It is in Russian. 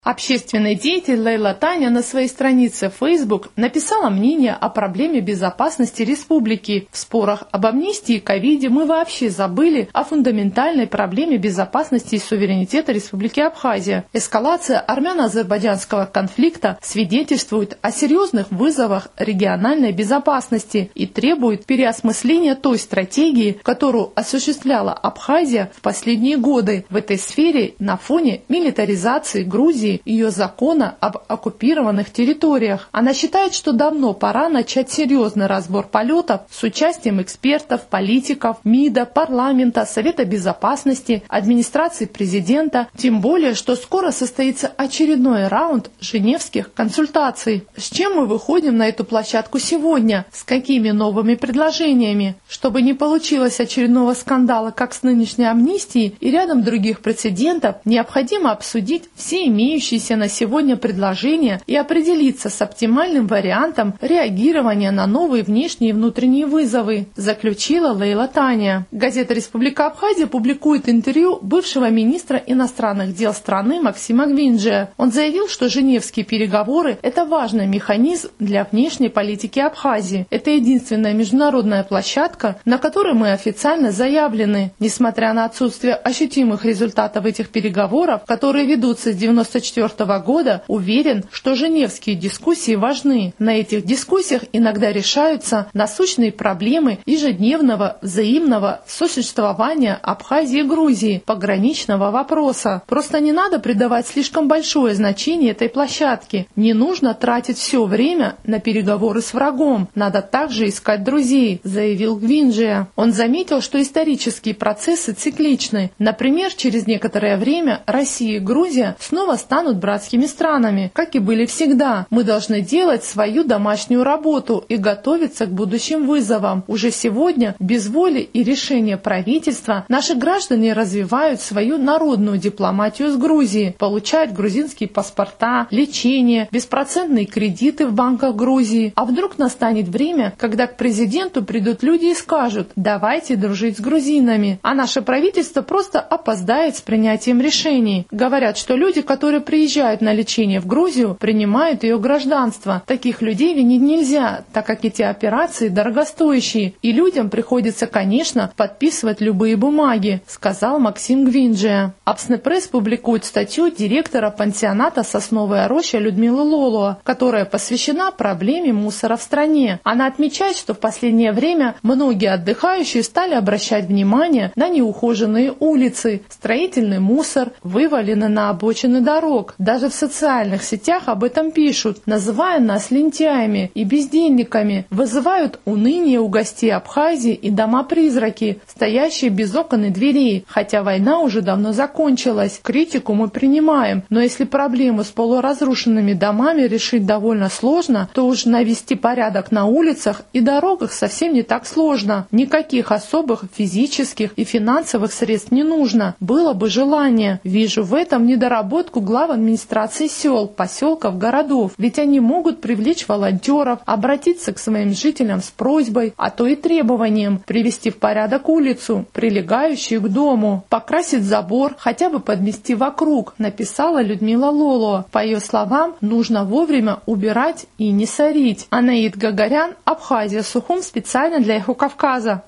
Общественный деятель Лейла Таня на своей странице в Facebook написала мнение о проблеме безопасности республики. В спорах об амнистии и ковиде мы вообще забыли о фундаментальной проблеме безопасности и суверенитета Республики Абхазия. Эскалация армяно-азербайджанского конфликта свидетельствует о серьезных вызовах региональной безопасности и требует переосмысления той стратегии, которую осуществляла Абхазия в последние годы в этой сфере на фоне милитаризации Грузии, ее закона об оккупированных территориях. Она считает, что давно пора начать серьезный разбор полетов с участием экспертов, политиков, МИДа, парламента, Совета Безопасности, администрации президента, тем более, что скоро состоится очередной раунд женевских консультаций. С чем мы выходим на эту площадку сегодня? С какими новыми предложениями? Чтобы не получилось очередного скандала, как с нынешней амнистией и рядом других прецедентов, необходимо обсудить все имеющиеся на сегодня предложения и определиться с оптимальным вариантом реагирования на новые внешние и внутренние вызовы, заключила Лейла Таня. Газета «Республика Абхазия» публикует интервью бывшего министра иностранных дел страны Максима Гвинджия. Он заявил, что женевские переговоры – это важный механизм для внешней политики Абхазии. Это единственная международная площадка, на которой мы официально заявлены. Несмотря на отсутствие ощутимых результатов этих переговоров, которые ведутся с 1994 года, уверен, что женевские дискуссии важны. На этих дискуссиях иногда решаются насущные проблемы ежедневного взаимного сосуществования Абхазии и Грузии, пограничного вопроса. Просто не надо придавать слишком большое значение этой площадке. Не нужно тратить все время на переговоры с врагом. Надо также искать друзей, заявил Гвинджия. Он заметил, что исторические процессы цикличны. Например, через некоторое время Россия и Грузия снова станут братскими странами, как и были всегда. Мы должны делать свою домашнюю работу и готовиться к будущим вызовам. Уже сегодня, без воли и решения правительства, наши граждане развивают свою народную дипломатию с Грузией, получают грузинские паспорта, лечение, беспроцентные кредиты в банках Грузии. А вдруг настанет время, когда к президенту придут люди и скажут: давайте дружить с грузинами, а наше правительство просто опоздает с принятием решений. Говорят, что люди, которые приезжают на лечение в Грузию, принимают ее гражданство. Таких людей винить нельзя, так как эти операции дорогостоящие, и людям приходится, конечно, подписывать любые бумаги, сказал Максим Гвинджия. Абснепресс публикует статью директора пансионата «Сосновая роща» Людмилы Лолуа, которая посвящена проблеме мусора в стране. Она отмечает, что в последнее время многие отдыхающие стали обращать внимание на неухоженные улицы, строительный мусор, вываленный на обочины дорог. Даже в социальных сетях об этом пишут, называя нас лентяями и бездельниками, вызывают уныние у гостей Абхазии и дома-призраки, стоящие без окон и дверей, хотя война уже давно закончилась. Критику мы принимаем, но если проблему с полуразрушенными домами решить довольно сложно, то уж навести порядок на улицах и дорогах совсем не так сложно. Никаких особых физических и финансовых средств не нужно. Было бы желание. Вижу в этом недоработку глав администрации сел, поселков, городов, ведь они могут привлечь волонтеров, обратиться к своим жителям с просьбой, а то и требованием привести в порядок улицу, прилегающую к дому, покрасить забор, хотя бы подмести вокруг, написала Людмила Лолуа. По ее словам, нужно вовремя убирать и не сорить. Анаид Гагарян, Абхазия, Сухум, специально для Эхо Кавказа.